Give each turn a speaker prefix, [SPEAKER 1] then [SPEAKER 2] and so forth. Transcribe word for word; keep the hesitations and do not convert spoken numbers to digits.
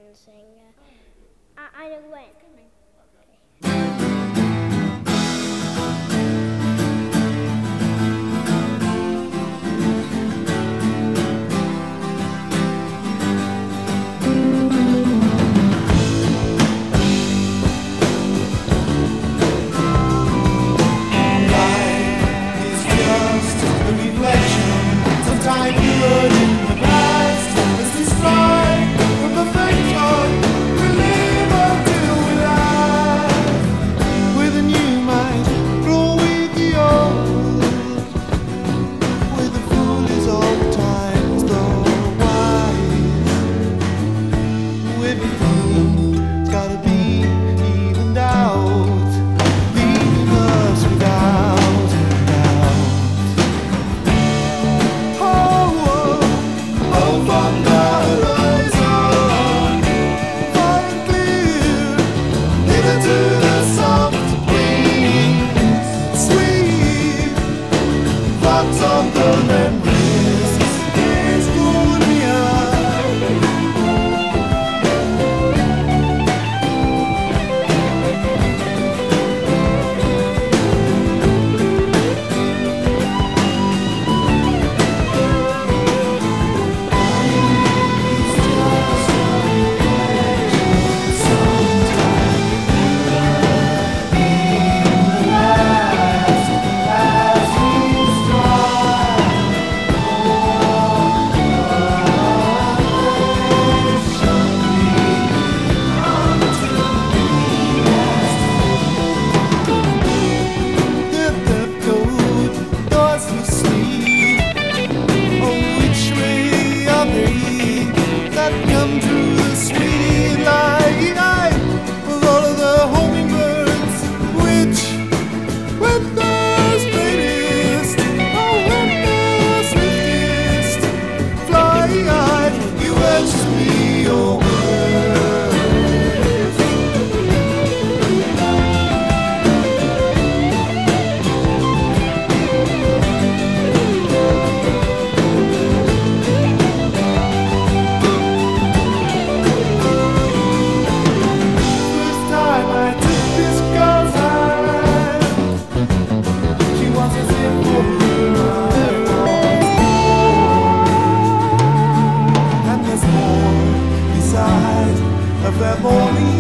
[SPEAKER 1] dancing. Uh, I, I know when.
[SPEAKER 2] Time you were in the past is destroyed from perfection. We live until we laugh. With a new mind, grow with the old. With the foolish old times, the wise. Everything's gotta be evened out, leaving us without a doubt. From the horizon, far and clear, hither to the soft breeze, sweet thoughts of the memories is good come through the sweet light with all of the hummingbirds, which when they're straightest, oh, when they're swiftest, fly high, you edge me your of that morning.